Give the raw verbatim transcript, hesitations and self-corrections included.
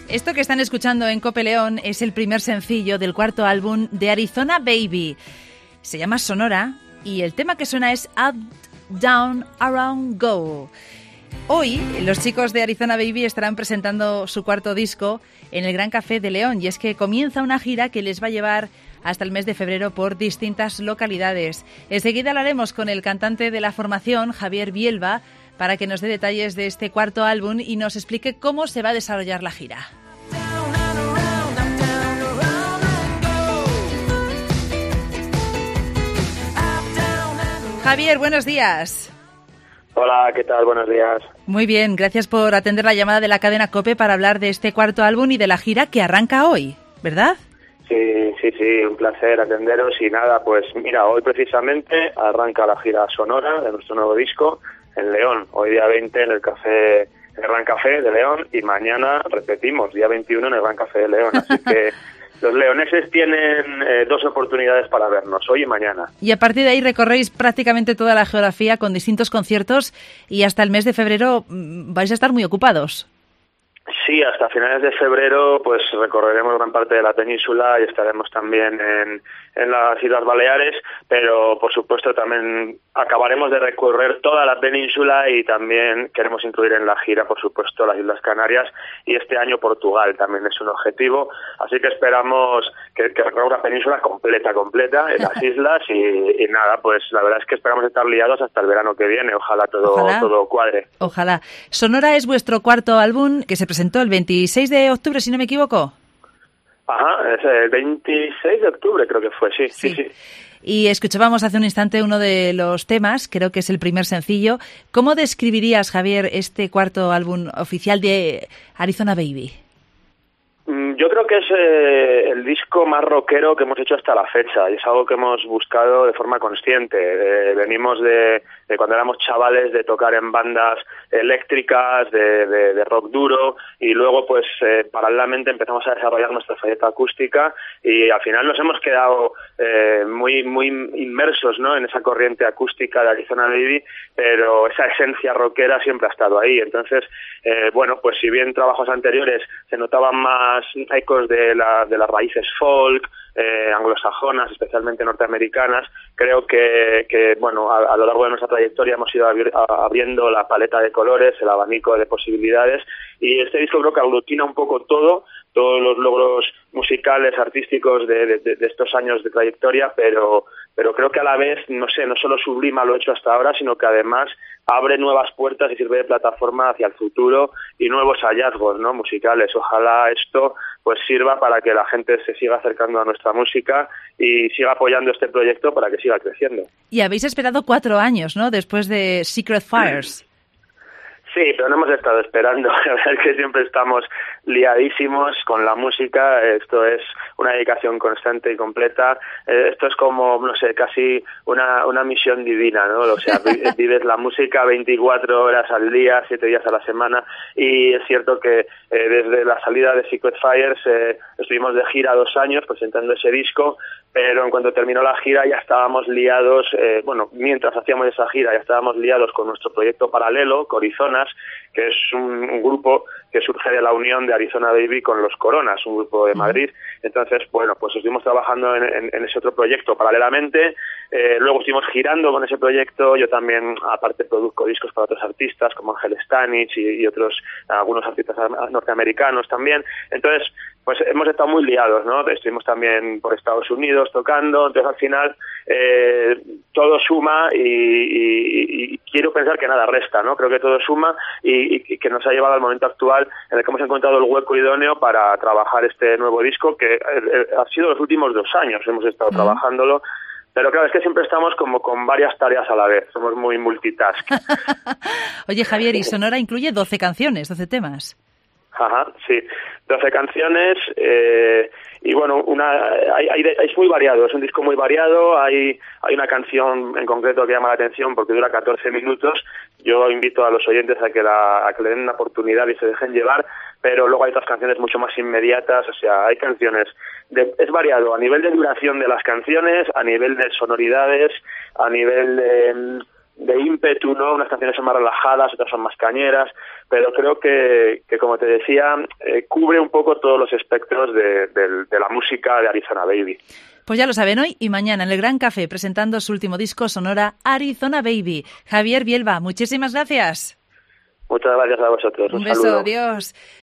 Esto que están escuchando en Cope León es el primer sencillo del cuarto álbum de Arizona Baby. Se llama Sonora y el tema que suena es Up, Down, Around, Go. Hoy los chicos de Arizona Baby estarán presentando su cuarto disco en el Gran Café de León y es que comienza una gira que les va a llevar hasta el mes de febrero por distintas localidades. Enseguida hablaremos con el cantante de la formación, Javier Bielba, para que nos dé detalles de este cuarto álbum y nos explique cómo se va a desarrollar la gira. Javier, buenos días. Hola, ¿qué tal? Buenos días. Muy bien, gracias por atender la llamada de la cadena COPE para hablar de este cuarto álbum y de la gira que arranca hoy, ¿verdad? Sí, sí, sí, un placer atenderos y nada, pues mira, hoy precisamente arranca la gira sonora de nuestro nuevo disco en León, hoy día veinte en el café, en el Gran Café de León y mañana repetimos, día veintiuno en el Gran Café de León, así que los leoneses tienen eh, dos oportunidades para vernos, hoy y mañana. Y a partir de ahí recorréis prácticamente toda la geografía con distintos conciertos y hasta el mes de febrero vais a estar muy ocupados. Sí, hasta finales de febrero pues recorreremos gran parte de la península y estaremos también en, en las Islas Baleares, pero por supuesto también acabaremos de recorrer toda la península y también queremos incluir en la gira, por supuesto, las Islas Canarias y este año Portugal también es un objetivo, así que esperamos que, que recorra una península completa, completa en las islas y, y nada, pues la verdad es que esperamos estar liados hasta el verano que viene, ojalá todo, ojalá. todo cuadre. Ojalá. Sonora es vuestro cuarto álbum que se presentó el veintiséis de octubre, si no me equivoco. Ajá, es el veintiséis de octubre creo que fue, sí, sí, sí. sí. Y escuchábamos hace un instante uno de los temas, creo que es el primer sencillo. ¿Cómo describirías, Javier, este cuarto álbum oficial de Arizona Baby? Yo creo que es eh, el disco más rockero que hemos hecho hasta la fecha y es algo que hemos buscado de forma consciente. Eh, venimos de, de cuando éramos chavales de tocar en bandas eléctricas, de, de, de rock duro y luego pues eh, paralelamente empezamos a desarrollar nuestra faceta acústica y al final nos hemos quedado eh, muy muy inmersos, ¿no?, en esa corriente acústica de Arizona Baby, pero esa esencia rockera siempre ha estado ahí. Entonces, eh, bueno, pues si bien trabajos anteriores se notaban más ecos de, la, de las raíces folk, eh, anglosajonas, especialmente norteamericanas, creo que, que bueno, a, a lo largo de nuestra trayectoria hemos ido abri- abriendo la paleta de colores, el abanico de posibilidades, y este disco creo que aglutina un poco todo, todos los logros musicales, artísticos de, de, de estos años de trayectoria, pero pero creo que a la vez, no sé, no solo sublima lo hecho hasta ahora, sino que además abre nuevas puertas y sirve de plataforma hacia el futuro y nuevos hallazgos, ¿no?, musicales. Ojalá esto pues sirva para que la gente se siga acercando a nuestra música y siga apoyando este proyecto para que siga creciendo. Y habéis esperado cuatro años, ¿no?, después de Secret Fires. Sí, pero no hemos estado esperando. La verdad es que siempre estamos liadísimos con la música. Esto es una dedicación constante y completa. Esto es como, no sé, casi una una misión divina, ¿no? O sea, vives la música veinticuatro horas al día, siete días a la semana. Y es cierto que eh, desde la salida de Secret Fires eh, estuvimos de gira dos años presentando ese disco, pero en cuanto terminó la gira ya estábamos liados, eh, bueno, mientras hacíamos esa gira ya estábamos liados con nuestro proyecto paralelo, Corizonas, que es un, un grupo que surge de la unión de Arizona Baby con Los Coronas, un grupo de Madrid. Entonces, bueno, pues estuvimos trabajando en, en, en ese otro proyecto paralelamente, eh, luego estuvimos girando con ese proyecto, yo también, aparte, produzco discos para otros artistas como Ángel Stanich y, y otros, algunos artistas norteamericanos también. Entonces, pues hemos estado muy liados, ¿no? Estuvimos también por Estados Unidos tocando, entonces al final eh, todo suma y, y, y quiero pensar que nada resta, ¿no? Creo que todo suma y, y que nos ha llevado al momento actual en el que hemos encontrado el hueco idóneo para trabajar este nuevo disco que eh, eh, ha sido los últimos dos años, hemos estado uh-huh. trabajándolo. Pero claro, es que siempre estamos como con varias tareas a la vez, somos muy multitask. Oye, Javier, y Sonora incluye doce canciones, doce temas. Ajá, sí, doce canciones eh, y bueno, una hay, hay, es muy variado, es un disco muy variado, hay hay una canción en concreto que llama la atención porque dura catorce minutos, yo invito a los oyentes a que, la, a que le den una oportunidad y se dejen llevar, pero luego hay otras canciones mucho más inmediatas, o sea, hay canciones, de, es variado a nivel de duración de las canciones, a nivel de sonoridades, a nivel de... de ímpetu, ¿no? Unas canciones son más relajadas, otras son más cañeras, pero creo que, que como te decía, eh, cubre un poco todos los espectros de, de, de la música de Arizona Baby. Pues ya lo saben, hoy y mañana en el Gran Café presentando su último disco Sonora, Arizona Baby. Javier Bielba, muchísimas gracias. Muchas gracias a vosotros. Un, Un beso, saludo. adiós.